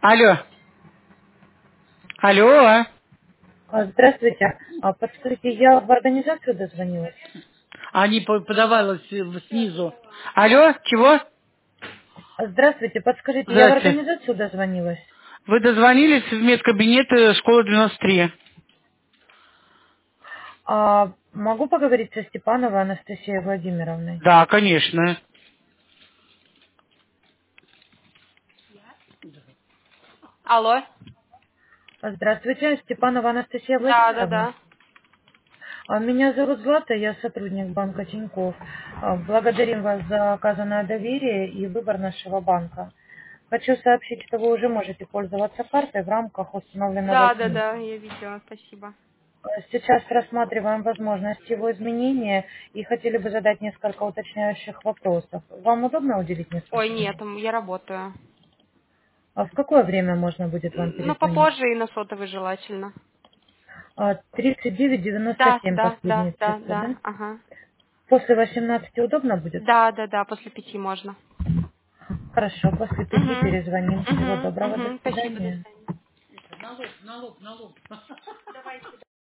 Алло. Алло. Здравствуйте. Подскажите, я в организацию дозвонилась? Они подавалась снизу. Алло, чего? Здравствуйте, подскажите, я в Здрасте. организацию дозвонилась? Вы дозвонились в медкабинет школы 93. Могу поговорить со Степановой Анастасией Владимировной? Да, конечно. Алло. Здравствуйте, Степанова Анастасия Да, да, Владимировна. да. Меня зовут Злата, я сотрудник банка Тинькофф. Благодарим вас за оказанное доверие и выбор нашего банка. Хочу сообщить, что вы уже можете пользоваться картой в рамках установленного Да, да, СМИ. да, я видела, спасибо. Сейчас рассматриваем возможность его изменения и хотели бы задать несколько уточняющих вопросов. Вам удобно уделить Ой, несколько нет, минут? я работаю. А в какое время можно будет вам Ну, перезвонить? попозже и на сотовый желательно. 39 Да, 97 да, да, последние да, цифры, да, да? ага. После 18 удобно будет? Да, да, да, после 5 можно. Хорошо, после 5 Угу, перезвоним. Всего угу, доброго, до угу, спасибо, до свидания. свидания. Налог. Давайте.